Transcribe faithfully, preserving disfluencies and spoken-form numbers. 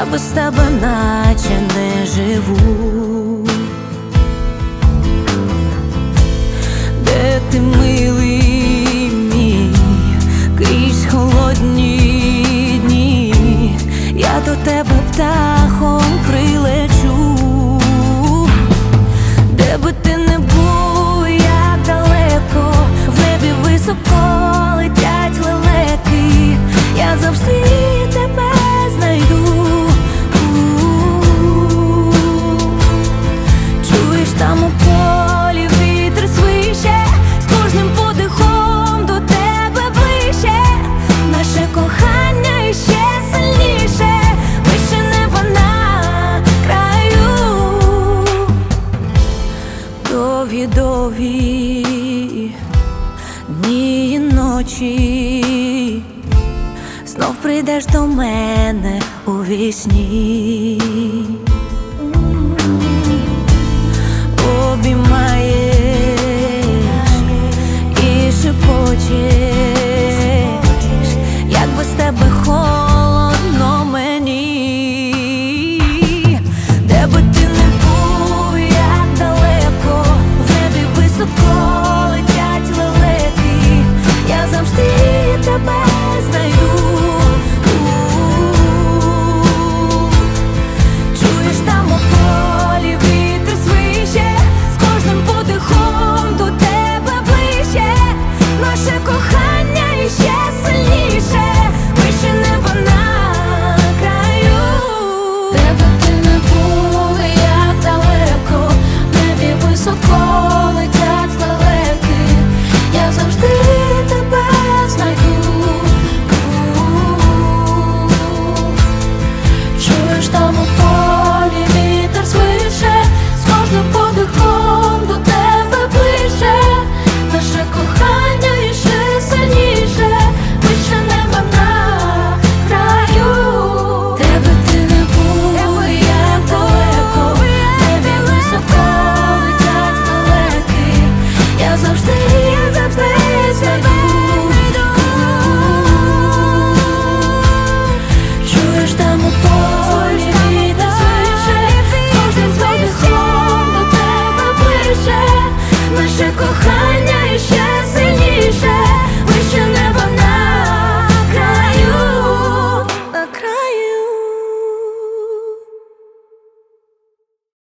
без тебе наче не живу. Де ти, милий мій, крізь холодні дні, я до тебе птахом прилечу. Де би ти не був, як далеко, в небі високо летять лелеки, я завжди тебе знайду. Чуєш, там у полі вітер свище, з кожним подихом до тебе ближче, наше кохання іще сильніше, вище неба на краю. Довгі-довгі дні і ночі, знов прийдеш до мене у вісні, обіймай